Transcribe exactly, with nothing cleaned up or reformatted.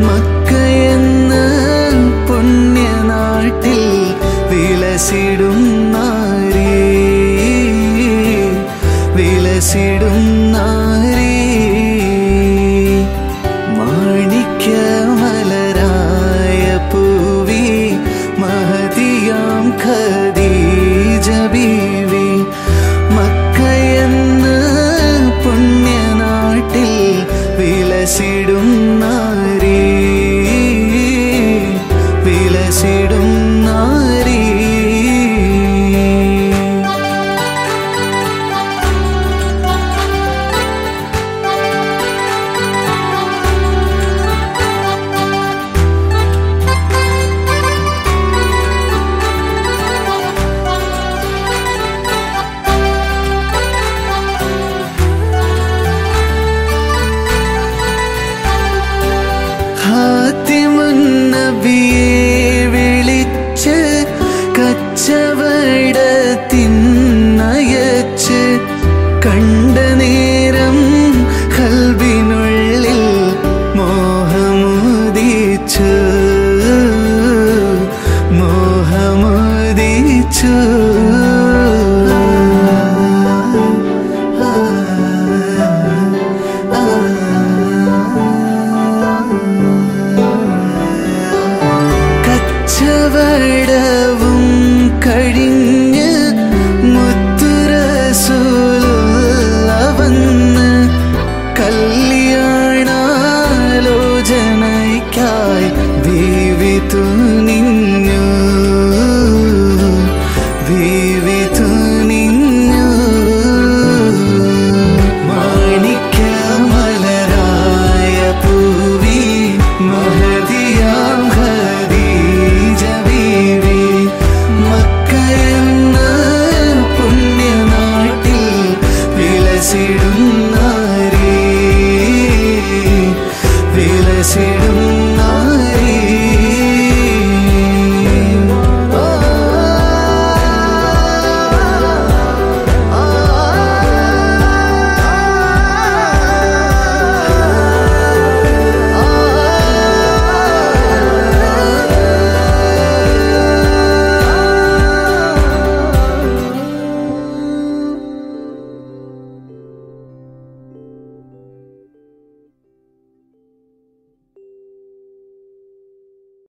മക്കയെന്ന പുണ്യനാട്ടിൽ വിലസിടും നാരീ വിലസിടും നാരീ മാണിക്യമലരായ പൂവി മഹദിയാം ഖദീജ ബീവി മക്കയെന്ന പുണ്യനാട്ടിൽ വിലസിടും നാരീ വിലസിടും നാരീ ഹാത്തിമുൻ നബിയെ വിളിച്ച് കച്ചവടത്തിനയച്ച് കണ്ട നേരം ഖൽബിനുള്ളിൽ മോഹമുദിച്ചു മോഹമുദിച്ചു കച്ചവടവും കഴിഞ്ഞ് മുത്തുറസൂലുള്ള വന്ന് കല്യാണാലോചനയ്ക്കായി ബീവി തുനിഞ്ഞു ബീവി തുനിഞ്ഞു മാണിക്യമലരായ പൂവി മഹദിയാം ഖദീജ ബീവി മക്കയെന്ന പുണ്യനാട്ടിൽ വിലസിടും നാരീ വിലസിടും നാരീ